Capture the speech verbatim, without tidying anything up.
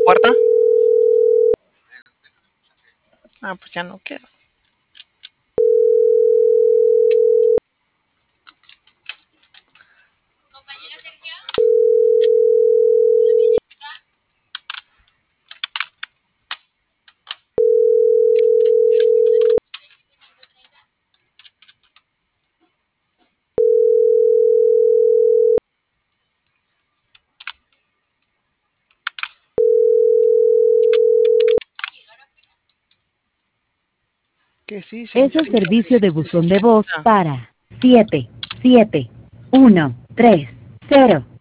puerta? Ah, pues ya no quiero. ¿Qué sí, Es el señorita? servicio de buzón de voz Señorita. para siete siete uno tres cero